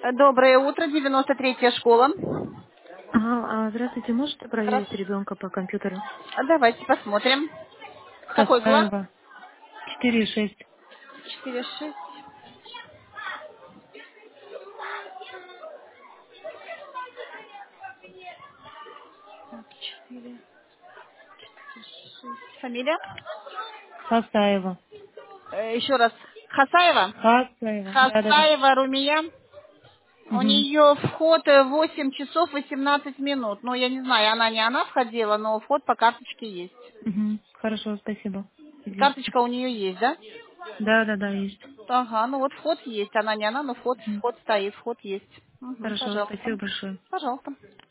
Доброе утро, 93-я школа. Ага, здравствуйте, можете проверить Здравствуйте. ребенка по компьютеру? Давайте посмотрим. Какой класс? Хасаева, 4,6. 4-6. Так, 4, 6. Фамилия? Хасаева. Еще раз. Хасаева? Хасаева, да-да-да. Хасаева Румия. У Угу. нее вход 8 часов 18 минут. Ну, я не знаю, она входила, но вход по карточке есть. Угу. Хорошо, спасибо. Извините. Карточка у нее есть, да? Да-да-да, есть. Ага, ну вот вход есть. Она не она, но вход, Мгм. вход стоит, вход есть. Хорошо, Пожалуйста. спасибо большое. Пожалуйста.